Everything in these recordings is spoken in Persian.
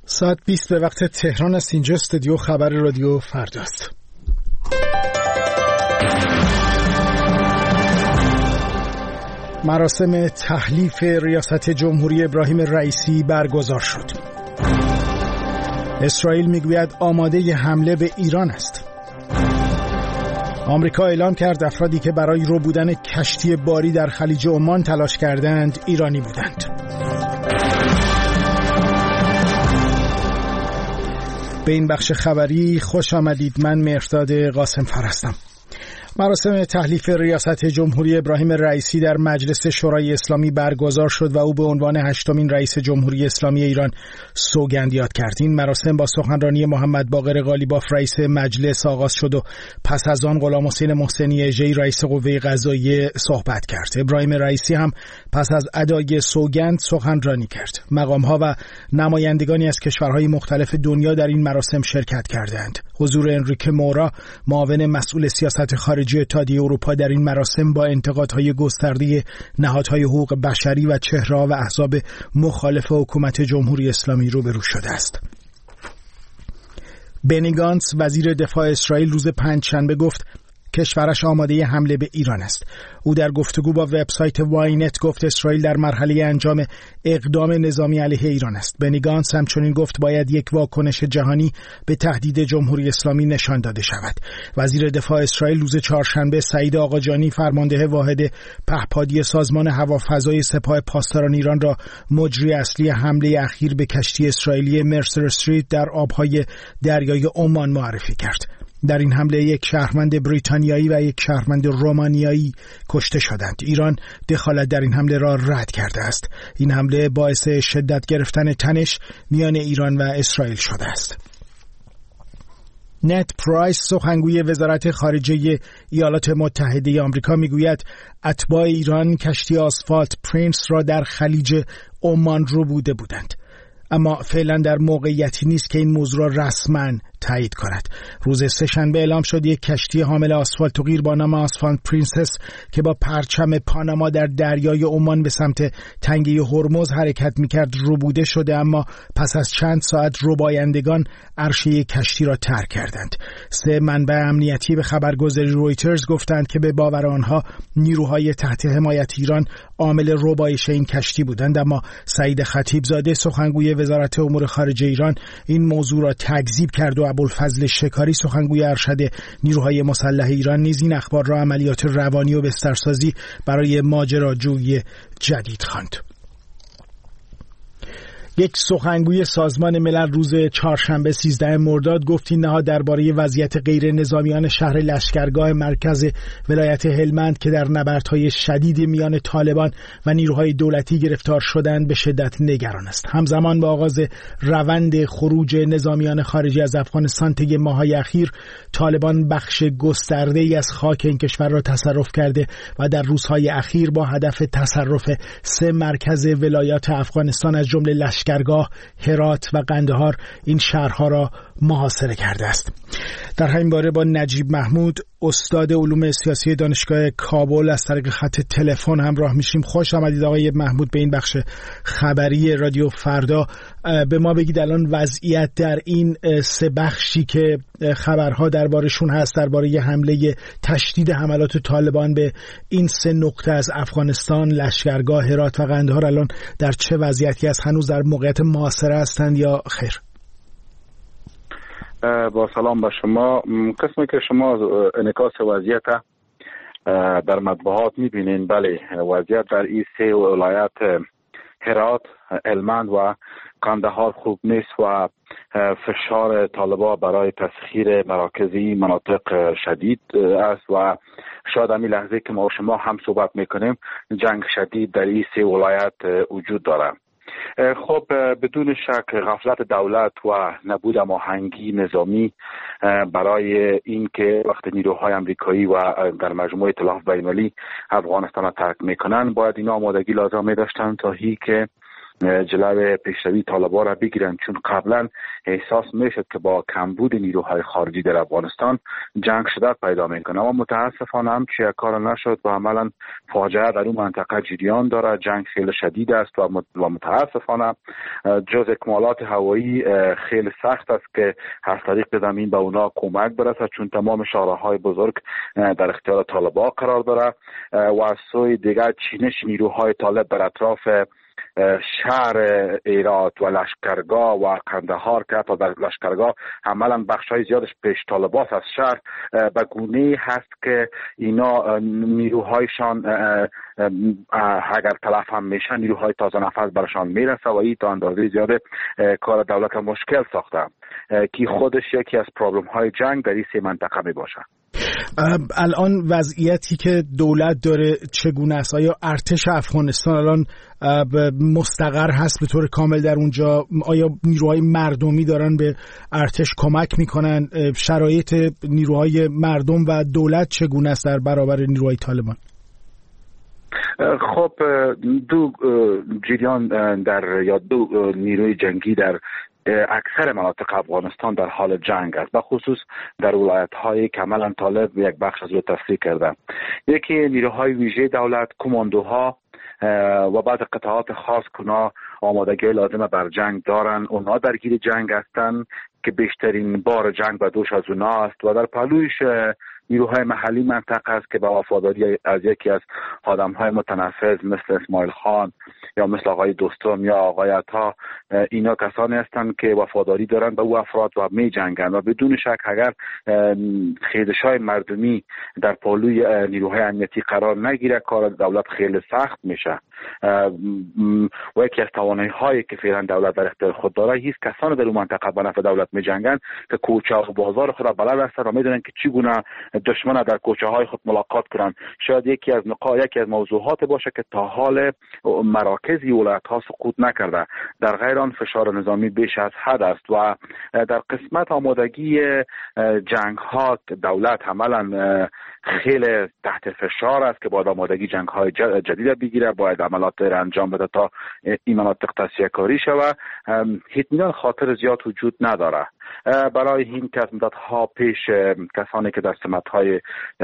ساعت 20 به وقت تهران است. اینجا استودیو خبر رادیو فردا است. مراسم تحلیف ریاست جمهوری ابراهیم رئیسی برگزار شد. اسرائیل میگوید آماده حمله به ایران است. آمریکا اعلام کرد افرادی که برای ربودن کشتی باری در خلیج عمان تلاش کردند ایرانی بودند. به این بخش خبری خوش آمدید. من مهرداد قاسمفر هستم. مراسم تحلیف ریاست جمهوری ابراهیم رئیسی در مجلس شورای اسلامی برگزار شد و او به عنوان 8مین رئیس جمهوری اسلامی ایران سوگند یاد کرد. این مراسم با سخنرانی محمد باقر قالیباف رئیس مجلس آغاز شد و پس از آن غلامحسین محسنی اژه‌ای رئیس قوه قضاییه صحبت کرد. ابراهیم رئیسی هم پس از ادای سوگند سخنرانی کرد. مقام‌ها و نمایندگانی از کشورهای مختلف دنیا در این مراسم شرکت کردند. حضور انریکه مورا معاون مسئول سیاست خارجی اتحادیه اروپا در این مراسم با انتقادهای گسترده نهادهای حقوق بشری و چهره‌ها و احزاب مخالف حکومت جمهوری اسلامی روبرو شده است. بنی گانتز وزیر دفاع اسرائیل روز پنجشنبه گفت کشورش آماده حمله به ایران است. او در گفتگو با وبسایت واینت گفت اسرائیل در مرحله انجام اقدام نظامی علیه ایران است. بنی گانتز همچنین گفت باید یک واکنش جهانی به تهدید جمهوری اسلامی نشان داده شود. وزیر دفاع اسرائیل روز چهارشنبه سعید آقاجانی فرمانده واحد پهپادی سازمان هوافضای سپاه پاسداران ایران را مجری اصلی حمله اخیر به کشتی اسرائیلی مرسر استریت در آبهای دریای عمان معرفی کرد. در این حمله یک شهروند بریتانیایی و یک شهروند رومانیایی کشته شدند. ایران دخالت در این حمله را رد کرده است. این حمله باعث شدت گرفتن تنش میان ایران و اسرائیل شده است. نت پرایس سخنگوی وزارت خارجه ایالات متحده آمریکا میگوید اتباع ایران کشتی آسفالت پرنس را در خلیج عمان ربوده بودند، اما فعلا در موقعیتی نیست که این موضوع را رسما تایید کند. روز سه‌شنبه اعلام شد یک کشتی حامل آسفالت و قیر با نام آسفالت پرنسس که با پرچم پاناما در دریای عمان به سمت تنگه هرمز حرکت می‌کرد ربوده شده، اما پس از چند ساعت ربایندگان عرشه کشتی را ترک کردند. 3 منبع امنیتی به خبرگزاری رویترز گفتند که به باور آنها نیروهای تحت حمایت ایران عامل ربایش این کشتی بودند، اما سعید خطیبزاده سخنگوی وزارت امور خارجه ایران این موضوع را تکذیب کرد و ابوالفضل شکاری سخنگوی ارشد نیروهای مسلح ایران نیز این اخبار را عملیات روانی و بسترسازی برای ماجراجویی جدید خواند. یک سخنگوی سازمان ملل روز چهارشنبه 13 مرداد گفت این نهاد درباره وضعیت غیر نظامیان شهر لشکرگاه مرکز ولایت هلمند که در نبردهای شدید میان طالبان و نیروهای دولتی گرفتار شدند به شدت نگران است. همزمان با آغاز روند خروج نظامیان خارجی از افغانستان طی ماه‌های اخیر، طالبان بخش گسترده‌ای از خاک این کشور را تصرف کرده و در روزهای اخیر با هدف تصرف 3 مرکز ولایات افغانستان از جمله لشکرگاه، هرات و قندهار این شهرها را محاصره کرده است. در همین باره با نجیب محمود استاد علوم سیاسی دانشگاه کابل از طریق خط تلفن همراه میشیم. خوش آمدید آقای محمود به این بخش خبری رادیو فردا. به ما بگید الان وضعیت در این 3 بخشی که خبرها دربارشون هست، درباره حمله تشدید حملات طالبان به این 3 نقطه از افغانستان، لشکرگاه، هرات و قندهار، الان در چه وضعیتی است؟ هنوز در موقعیت محاصره هستند یا خیر؟ با سلام به شما. قسمی که شما انعکاس وضعیت در مطبوعات میبینین، بله، وضعیت در این 3 ولایت هرات، هلمند و قندهار خوب نیست و فشار طالبان برای تسخیر مراکزی مناطق شدید است و شاید همین لحظه که ما و شما هم صحبت میکنیم جنگ شدید در این 3 ولایت وجود داره. خب بدون شک غفلت دولت و نبود هماهنگی نظامی برای این که وقت نیروهای امریکایی و در مجموعه ائتلاف بین‌المللی افغانستان را ترک میکنن، باید اینا آمادگی لازم داشتن تا هی که جلوی پیشروی طالبان را بگیرن، چون قبلا احساس میشد که با کمبود نیروهای خارجی در افغانستان جنگ شدت پیدا میکنه، اما متاسفانه هم چه کار نشد و عملا فاجعه در اون منطقه جریان داره. جنگ خیلی شدید است و متاسفانه جز اکمالات هوایی خیلی سخت است که از طریق زمین به اونا کمک برسه، چون تمام شهرهای بزرگ در اختیار طالبان قرار داره و از سوی دیگر چینش نیروهای طالب بر اطراف شهر هرات و لشکرگاه و قندهار که حتی در لشکرگاه عملا بخشای زیادش پیش طالبات از شهر به گونه هست که اینا نیروهایشان اگر تلف هم میشن نیروهای تازه نفس برشان میرسه و این تا اندازه زیاده کار دولت مشکل ساخته که خودش یکی از پرابلم های جنگ در این سه منطقه می باشه. الان وضعیتی که دولت داره چگونه است؟ آیا ارتش افغانستان الان مستقر هست به طور کامل در اونجا؟ آیا نیروهای مردمی دارن به ارتش کمک میکنن؟ شرایط نیروهای مردم و دولت چگونه است در برابر نیروهای طالبان؟ خب دو جریان دو نیروی جنگی در اکثر مناطق افغانستان در حال جنگ است، به خصوص در ولایت‌های که عملاً طالب یک بخش از رو تسخیر کرده. یکی نیروهای ویژه دولت، کماندوها و بعض قطعات خاص کنا آمادگی لازمه بر جنگ دارن، اونا درگیر جنگ هستن که بیشترین بار جنگ به دوش از اونا است و در پهلویش نیروهای محلی منطقه است که با وفاداری از یکی از آدم‌های متنفذ مثل اسماعیل خان یا مثل آقای دوستم یا آقای عطا، اینا کسانی هستند که وفاداری دارند به او افراد و می جنگند و بدون شک اگر خیزش‌های مردمی در پهلوی نیروهای امنیتی قرار نگیره کار دولت خیلی سخت میشه و یکی از توانایی‌هایی که فعلا دولت در اختیار خود داره هیچ کسانی در اون منطقه به نفع دولت می جنگند که کوچه و بازار خود را بلد هستند و میدونن که چگونه دشمن در کوچه های خود ملاقات کنند. شاید یکی از موضوعات باشه که تا حال مراکزی ولایت ها سقوط نکرده، در غیر آن فشار نظامی بیش از حد است و در قسمت آمادگی جنگ ها دولت عملا خیلی تحت فشار است که باید آمادگی جنگ های جدید بگیره، باید عملات را انجام بده تا این مناطق تصفیه کاری شود. اطمینان خاطر زیاد وجود نداره. برای این که از مدت‌ها پیش کسانی که در سمت‌های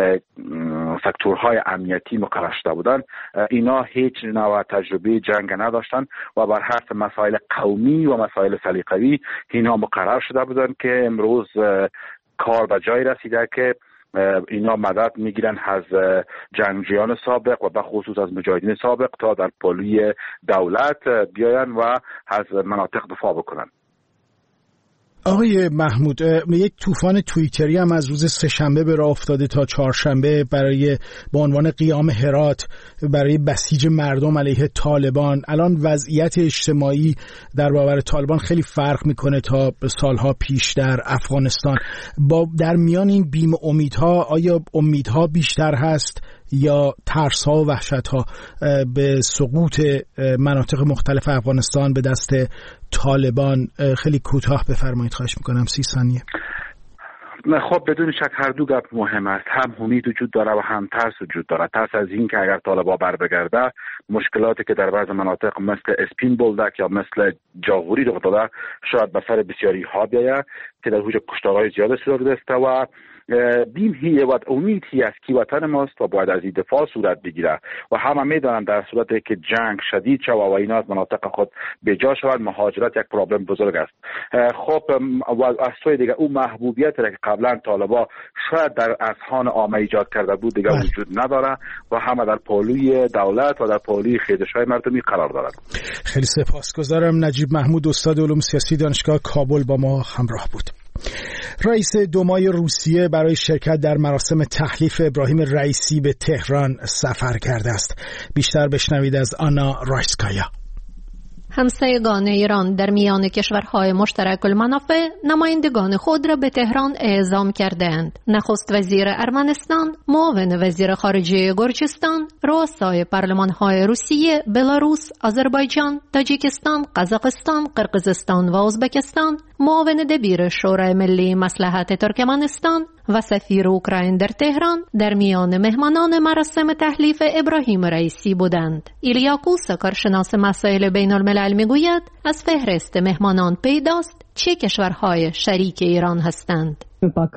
سکتورهای امنیتی مقرر شده بودند اینا هیچ نوع تجربه جنگ نداشتند و بر حسب مسائل قومی و مسائل سلیقه‌ای اینا مقرر شده بودند که امروز کار به جای رسیده که اینا مدد میگیرن از جنگجویان سابق و به خصوص از مجاهدین سابق تا در پهلوی دولت بیاین و از مناطق دفاع بکنن. آقای محمود، یک طوفان توییتری هم از روز سه‌شنبه به راه افتاده تا چهارشنبه با عنوان قیام هرات برای بسیج مردم علیه طالبان. الان وضعیت اجتماعی در برابر طالبان خیلی فرق میکنه تا سالها پیش در افغانستان. در میان این بیم امیدها آیا امیدها بیشتر هست یا ترس‌ها و وحشت‌ها به سقوط مناطق مختلف افغانستان به دست طالبان؟ خیلی کوتاه بفرمایید خواهش میکنم، 30 ثانیه. خب بدون شک هر دو گپ مهم است، هم امید وجود داره و هم ترس وجود داره. ترس از این که اگر طالبان بر بگرده مشکلاتی که در بعض مناطق مثل اسپین بولدک یا مثل جاغوری رخ داده شاید به سر بسیاری ها بیاید که در حوج کشتارهای زیاده صورت گرفته و بیم هیه و امید هیه است که وطن ماست و باید از این دفاع صورت بگیره و همه میدانن در صورتی که جنگ شدید شود و اینا از مناطق خود بجا شود مهاجرت یک پرابلم بزرگ است. خب و از سوی دیگه اون محبوبیت را که قبلا طالبان شاید در اذهان عامه ایجاد کرده بود دیگه وجود نداره و همه در پهلوی دولت و در پهلوی خیزش‌های مردمی قرار دارند. خیلی سپاسگزارم. نجیب محمود، استاد علوم سیاسی دانشگاه کابل با ما همراه بود. رئیس دومای روسیه برای شرکت در مراسم تحلیف ابراهیم رئیسی به تهران سفر کرده است. بیشتر بشنوید از آنا رایسکایا. همسایگان ایران در میان کشورهای مشترک المنافع نمایندگان خود را به تهران اعزام کردند. نخست وزیر ارمنستان، معاون وزیر خارجه گرجستان، رؤسای پارلمان‌های روسیه، بلاروس، آذربایجان، تاجیکستان، قزاقستان، قرقیزستان و ازبکستان معاون دبیر شورای ملی مصلحت ترکمنستان و سفیر اوکراین در تهران در میان مهمانان مراسم تحلیف ابراهیم رئیسی بودند. ایلیا کوسا، کارشناس مسائل بین الملل، میگوید از فهرست مهمانان پیداست چه کشورهای شریک ایران هستند.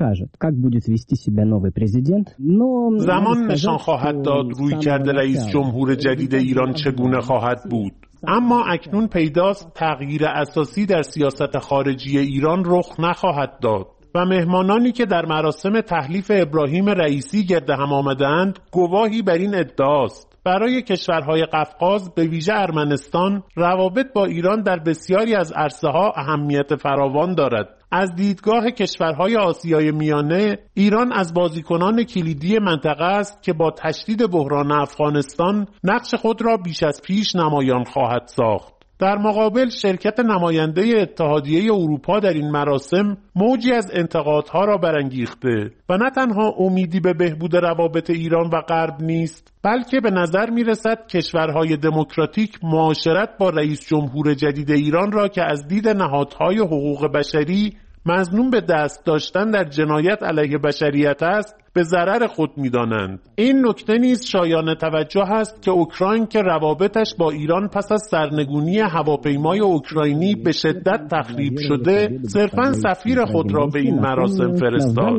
زمان نشان خواهد داد رویکرد رئیس جمهور جدید ایران چگونه خواهد بود. اما اکنون پیداست تغییر اساسی در سیاست خارجی ایران رخ نخواهد داد و مهمانانی که در مراسم تحلیف ابراهیم رئیسی گرد هم آمدند گواهی بر این ادعاست. برای کشورهای قفقاز به ویژه ارمنستان روابط با ایران در بسیاری از عرصه‌ها اهمیت فراوان دارد. از دیدگاه کشورهای آسیای میانه، ایران از بازیکنان کلیدی منطقه است که با تشدید بحران افغانستان نقش خود را بیش از پیش نمایان خواهد ساخت. در مقابل شرکت نماینده اتحادیه اروپا در این مراسم موجی از انتقادها را برانگیخته و نه تنها امیدی به بهبود روابط ایران و غرب نیست، بلکه به نظر می‌رسد کشورهای دموکراتیک معاشرت با رئیس جمهور جدید ایران را که از دید نهادهای حقوق بشری مظنون به دست داشتن در جنایت علیه بشریت است به ضرر خود می‌دانند. این نکته نیز شایان توجه است که اوکراین که روابطش با ایران پس از سرنگونی هواپیمای اوکراینی به شدت تخریب شده، صرفاً سفیر خود را به این مراسم فرستاد.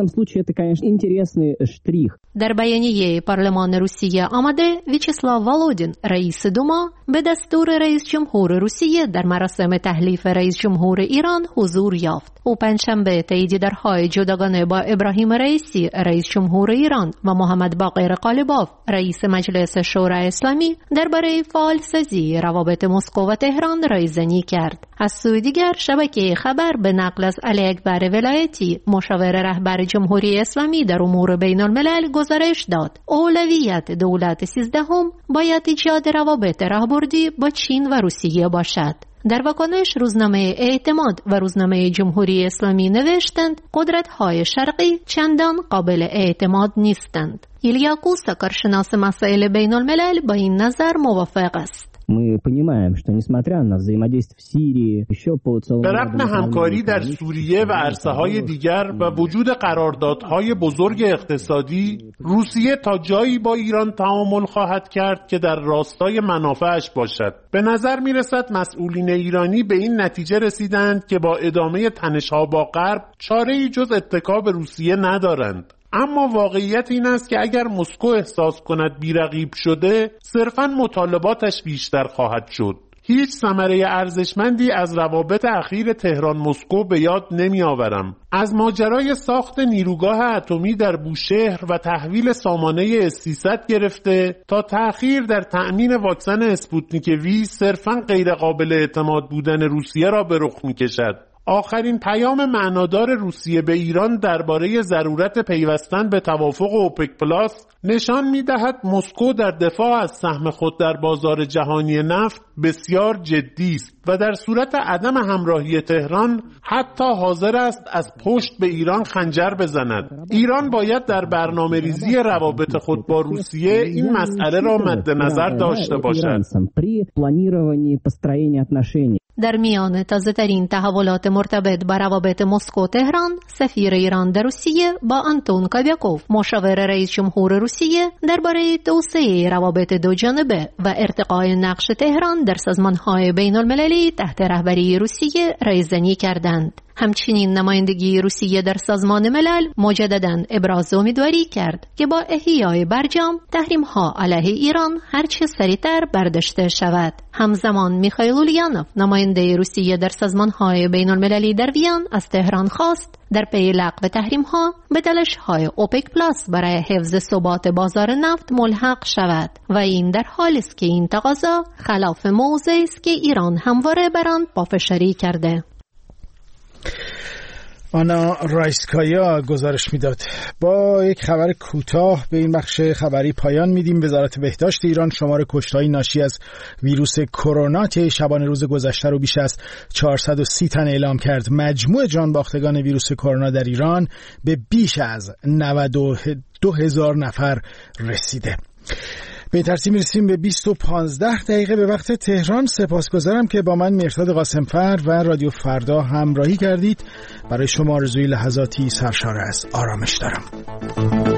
در بیانیه پارلمان روسیه آمده ویچسلاو والودین، رئیس دوما، به دستور رئیس جمهور روسیه در مراسم تحلیف رئیس جمهور ایران حضور یافت. او پنجشنبه تاییدیه‌های جداگانه با ابراهیم رئیسی، رئیس جمهور ایران، و محمد باقر قالیباف، رئیس مجلس شورای اسلامی، درباره فعالسازی روابط مسکو و تهران رایزنی کرد. از سوی دیگر شبکه خبر به نقل از علی اکبر ولایتی، مشاور رهبر جمهوری اسلامی در امور بین الملل، گزارش داد اولویت دولت 13 باید ایجاد روابط راهبردی با چین و روسیه باشد. در واکنش روزنامه اعتماد و روزنامه جمهوری اسلامی نوشتند قدرت‌های شرقی چندان قابل اعتماد نیستند. ایلیا کوسا، کارشناس مسائل بین الملل، با این نظر موافق است. به رغم همکاری در سوریه و عرصه‌های دیگر و وجود قراردادهای بزرگ اقتصادی، روسیه تا جایی با ایران تعامل خواهد کرد که در راستای منافعش باشد. به نظر می‌رسد مسئولین ایرانی به این نتیجه رسیدند که با ادامه تنش‌ها با غرب چاره‌ای جز اتکا به روسیه ندارند. اما واقعیت این است که اگر مسکو احساس کند بی‌رقیب شده، صرفاً مطالباتش بیشتر خواهد شد. هیچ ثمره ارزشمندی از روابط اخیر تهران مسکو به یاد نمی آورم. از ماجرای ساخت نیروگاه اتمی در بوشهر و تحویل سامانه S-300 گرفته تا تأخیر در تأمین واکسن اسپوتنیک وی، صرفاً غیر قابل اعتماد بودن روسیه را به رخ می کشد. آخرین پیام معنادار روسیه به ایران درباره ضرورت پیوستن به توافق اوپک پلاس نشان می‌دهد مسکو در دفاع از سهم خود در بازار جهانی نفت بسیار جدی است و در صورت عدم همراهی تهران حتی حاضر است از پشت به ایران خنجر بزند. ایران باید در برنامه‌ریزی روابط خود با روسیه این مسئله را مد نظر داشته باشد. در میان تازه‌ترین تحولات مرتبط با روابط مسکو تهران، سفیر ایران در روسیه با آنتون کابیاکوف، مشاور رئیس جمهور روسیه، درباره توسعه روابط دو جانبه و ارتقای نقش تهران در سازمان‌های بین‌المللی تحت رهبری روسیه رایزنی کردند. همچنین نمایندگی روسیه در سازمان ملل مجدداً ابراز امیدواری کرد که با احیای برجام تحریم‌ها علیه ایران هرچه سریعتر برداشته شود. همزمان میخائیل اولیانوف، نماینده روسیه در سازمان‌های بین‌المللی در وین، از تهران خواست در پی لغو تحریم‌ها به تلاش‌های اوپک پلاس برای حفظ ثبات بازار نفت ملحق شود و این در حالی است که این تقاضا خلاف موضعی است که ایران همواره بر آن پافشاری کرده. آنا رایسکایا گزارش میداد. با یک خبر کوتاه به این بخش خبری پایان میدیم. وزارت بهداشت ایران شمار کشته‌های ناشی از ویروس کرونا طی شبانه روز گذشته رو بیش از 430 تن اعلام کرد. مجموع جانباختگان ویروس کرونا در ایران به بیش از 92,000 نفر رسیده. به ترتیب میرسیم به 20:15 به وقت تهران. سپاسگزارم که با من مهرداد قاسمفر و رادیو فردا همراهی کردید. برای شما آرزوی لحظاتی سرشار از آرامش دارم.